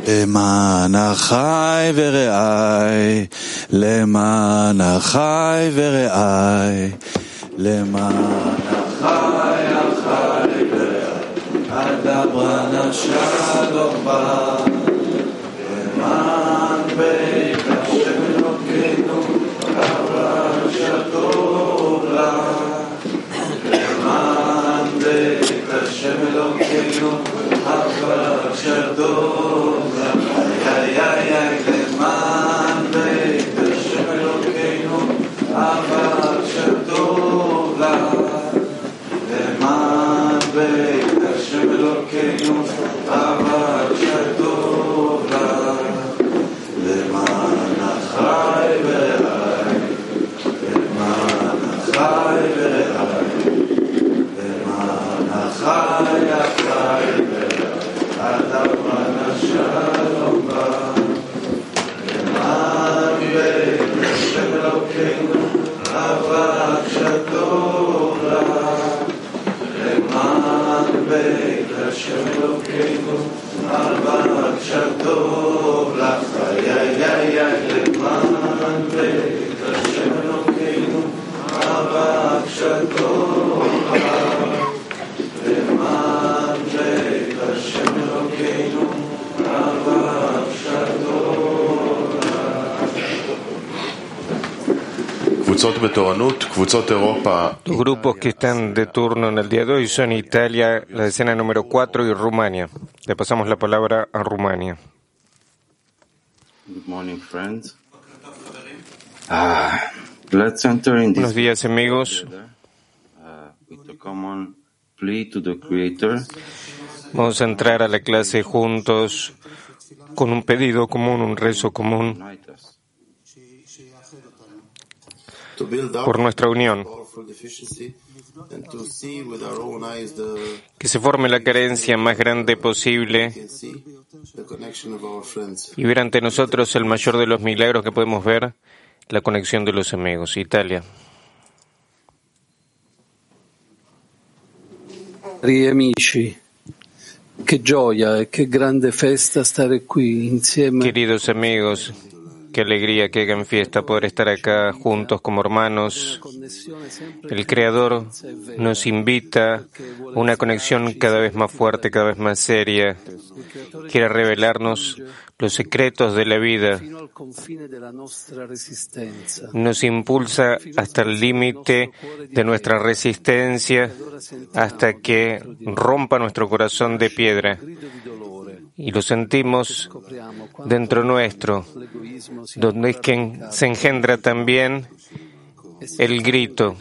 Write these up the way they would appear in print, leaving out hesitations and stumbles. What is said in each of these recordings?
למען אחי ורעי, למען אחי ורעי, למען אחי ורעי, אדברה נשלום בה, למען בית השם אלוקינו, פרשת טוב לה, למען בית השם אלוקינו, פרשת טוב לה, למען בית השם אלוקינו, פרשת טוב לה, למען בית השם אלוקינו, פרשת טוב לה, למען אחי ורעי, למען אחי ורעי, למען אחי ורעי, אדברה נשלום בה, למען בית השם אלוקינו, פרשת טוב לה, למען בית השם אלוקינו, פרשת טוב לה, למען בית השם אלוקינו, פרשת טוב לה, למען בית השם אלוקינו, פרשת טוב לה. קבוצות בתורנות, קבוצות אירופה. Los grupos que están de turno en el día de hoy son Italia, la decena número 4 y Rumania. Le pasamos la palabra a Rumania. Good morning, friends. Let's enter in Buenos this días, amigos. with a common plea to the Creator. Vamos a entrar a la clase juntos con un pedido común, un rezo común Unite us. por nuestra unión. Que se forme la carencia más grande posible y ver ante nosotros el mayor de los milagros que podemos ver, la conexión de los amigos. Italia. Cari amici, che gioia e che grande festa stare qui insieme. Queridos amigos, qué alegría, qué gran fiesta poder estar acá juntos como hermanos. El Creador nos invita a una conexión cada vez más fuerte, cada vez más seria. Quiere revelarnos los secretos de la vida. Nos impulsa hasta el límite de nuestra resistencia, hasta que rompa nuestro corazón de piedra. Y lo sentimos dentro nuestro, donde es que se engendra también el grito.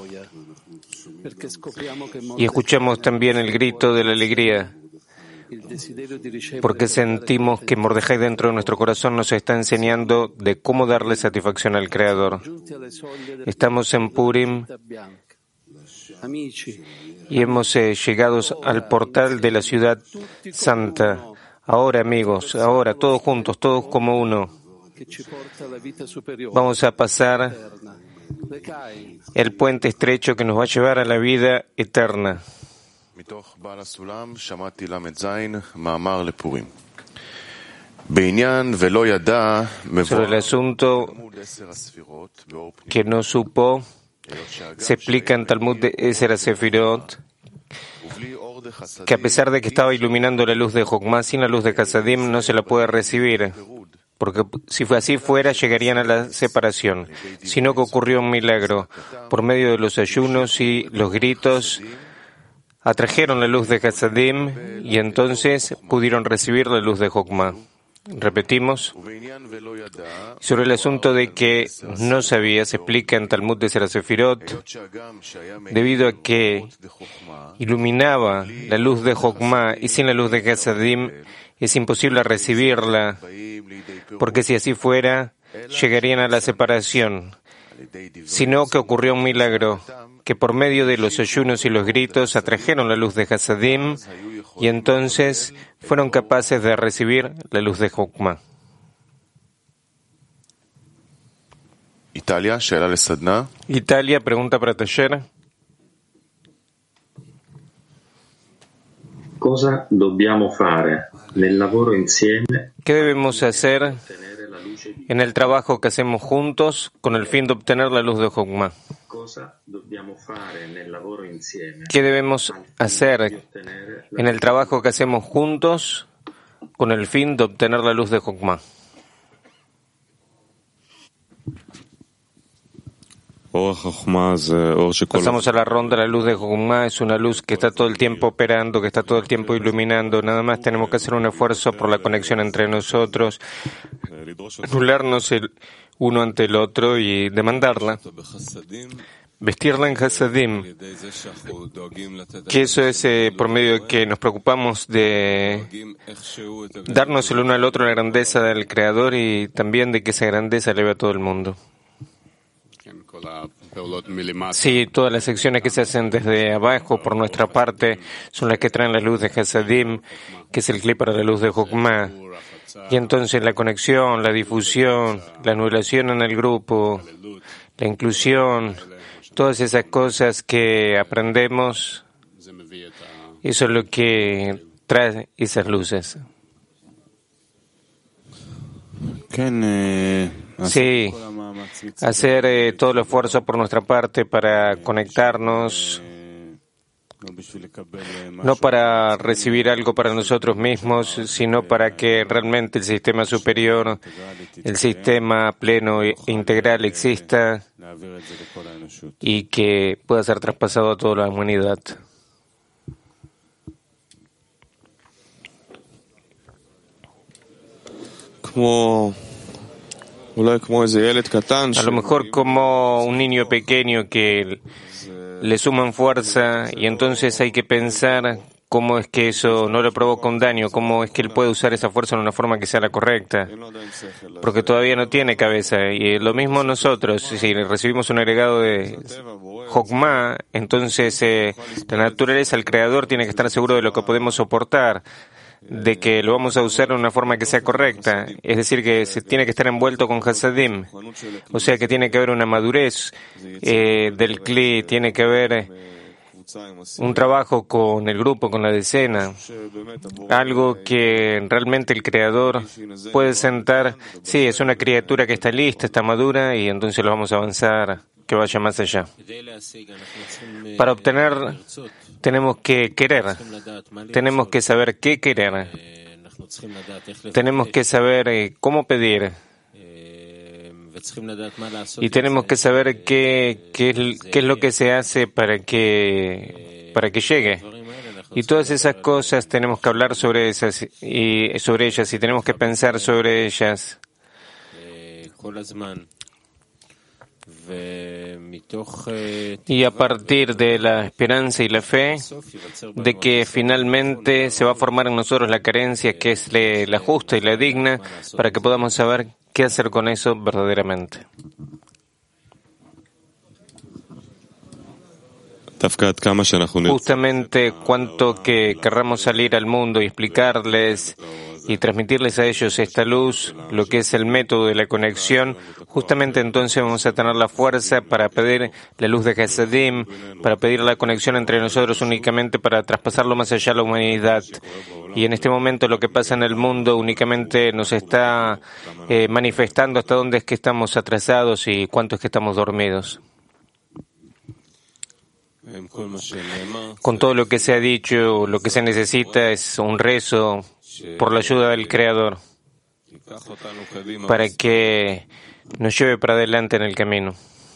Y escuchamos también el grito de la alegría, porque sentimos que Mordejai dentro de nuestro corazón nos está enseñando de cómo darle satisfacción al Creador. Estamos en Purim y hemos llegado al portal de la ciudad santa. Ahora, amigos, ahora, todos juntos, todos como uno, vamos a pasar el puente estrecho que nos va a llevar a la vida eterna. Sobre el asunto que no supo, se explica en Talmud de Ezer Sefirot que a pesar de que estaba iluminando la luz de Jokmah, sin la luz de Hasadim no se la puede recibir, porque si así fuera llegarían a la separación, sino que ocurrió un milagro. Por medio de los ayunos y los gritos atrajeron la luz de Hasadim y entonces pudieron recibir la luz de Jokmah. Repetimos. Sobre el asunto de que no sabía, se explica en Talmud de Sefirot, debido a que iluminaba la luz de Jokmah y sin la luz de Hasadim es imposible recibirla, porque si así fuera, llegarían a la separación, sino que ocurrió un milagro, que por medio de los ayunos y los gritos atrajeron la luz de Hasadim y entonces fueron capaces de recibir la luz de Jokmah. Italia, pregunta para taller. Cosa dobbiamo fare nel lavoro insieme? ¿Qué debemos hacer en el trabajo que hacemos juntos con el fin de obtener la luz de Jokma? Cosa dobbiamo fare nel lavoro insieme? ¿Qué debemos hacer en el trabajo que hacemos juntos con el fin de obtener la luz de Jokma? Pasamos a la ronda. La luz de Jokma es una luz que está todo el tiempo operando, que está todo el tiempo iluminando. Nada más tenemos que hacer un esfuerzo por la conexión entre nosotros, anularnos el uno ante el otro y demandarla, vestirla en Hasadim, que eso es por medio de que nos preocupamos de darnos el uno al otro la grandeza del Creador y también de que esa grandeza eleve a todo el mundo. Sí, todas las acciones que se hacen desde abajo por nuestra parte son las que traen la luz de Hasadim, que es el clip para la luz de Jokma. Y entonces la conexión, la difusión, la anulación en el grupo, la inclusión, todas esas cosas que aprendemos, eso es lo que trae esas luces. Sí, hacer todo el esfuerzo por nuestra parte para conectarnos, no para recibir algo para nosotros mismos, sino para que realmente el sistema superior, el sistema pleno e integral exista y que pueda ser traspasado a toda la humanidad. A lo mejor como un niño pequeño que le suman fuerza y entonces hay que pensar cómo es que eso no le provoca un daño, cómo es que él puede usar esa fuerza en una forma que sea la correcta, porque todavía no tiene cabeza. Y lo mismo nosotros, si recibimos un agregado de Jokma, entonces la naturaleza, el Creador, tiene que estar seguro de lo que podemos soportar, de que lo vamos a usar de una forma que sea correcta, es decir, que se tiene que estar envuelto con Hasadim, o sea que tiene que haber una madurez del Kli, tiene que haber un trabajo con el grupo, con la decena, algo que realmente el Creador puede sentar, sí, es una criatura que está lista, está madura y entonces lo vamos a avanzar, que vaya más allá. Para obtener tenemos que querer, tenemos que saber qué querer, tenemos que saber cómo pedir y tenemos que saber qué es lo que se hace para que llegue. Y todas esas cosas tenemos que hablar sobre ellas y tenemos que pensar sobre ellas. Y a partir de la esperanza y la fe de que finalmente se va a formar en nosotros la carencia que es la justa y la digna para que podamos saber qué hacer con eso verdaderamente. Justamente cuanto que querramos salir al mundo y explicarles y transmitirles a ellos esta luz, lo que es el método de la conexión, justamente entonces vamos a tener la fuerza para pedir la luz de Hasadim, para pedir la conexión entre nosotros únicamente para traspasarlo más allá a la humanidad. Y en este momento lo que pasa en el mundo únicamente nos está manifestando hasta dónde es que estamos atrasados y cuánto es que estamos dormidos. Con todo lo que se ha dicho, lo que se necesita es un rezo por la ayuda del Creador para que nos lleve para adelante en el camino.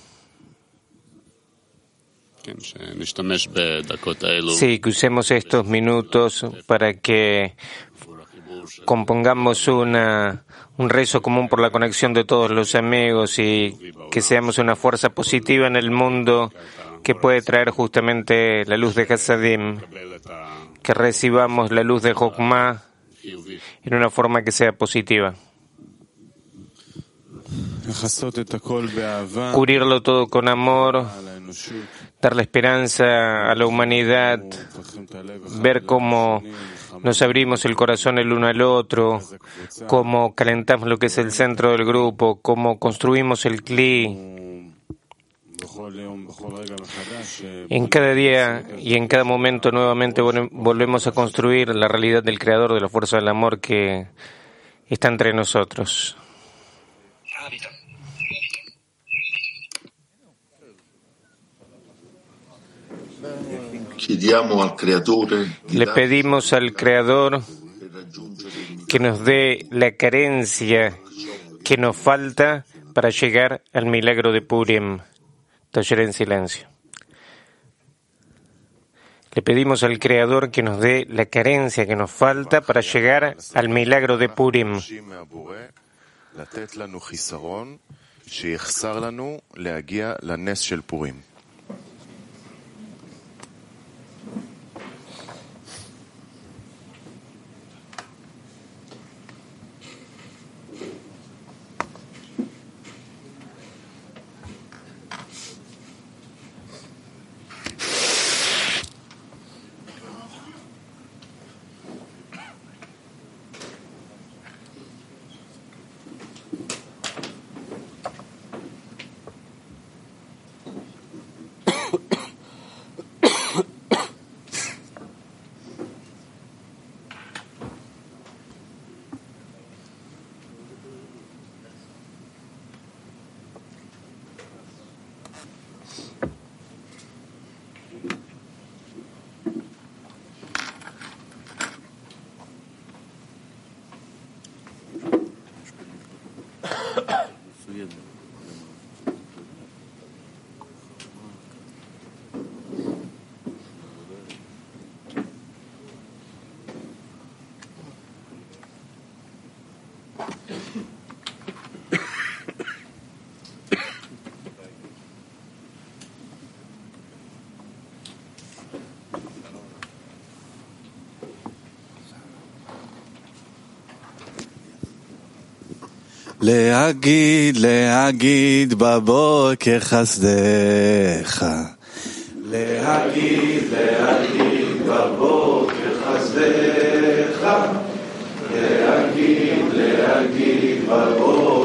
Sí, que usemos estos minutos para que compongamos un rezo común por la conexión de todos los amigos y que seamos una fuerza positiva en el mundo que puede traer justamente la luz de Hasadim, que recibamos la luz de Jokma en una forma que sea positiva. Cubrirlo todo con amor, darle esperanza a la humanidad, ver cómo nos abrimos el corazón el uno al otro, cómo calentamos lo que es el centro del grupo, cómo construimos el Kli En cada día y en cada momento nuevamente volvemos a construir la realidad del Creador, de la fuerza del amor que está entre nosotros. Le pedimos al Creador que nos dé la carencia que nos falta para llegar al milagro de Purim. Taller en silencio. Le pedimos al Creador que nos dé la carencia que nos falta para llegar al milagro de Purim. להגיד בבוקר חסדך. להגיד בבוקר חסדך. להגיד בבוקר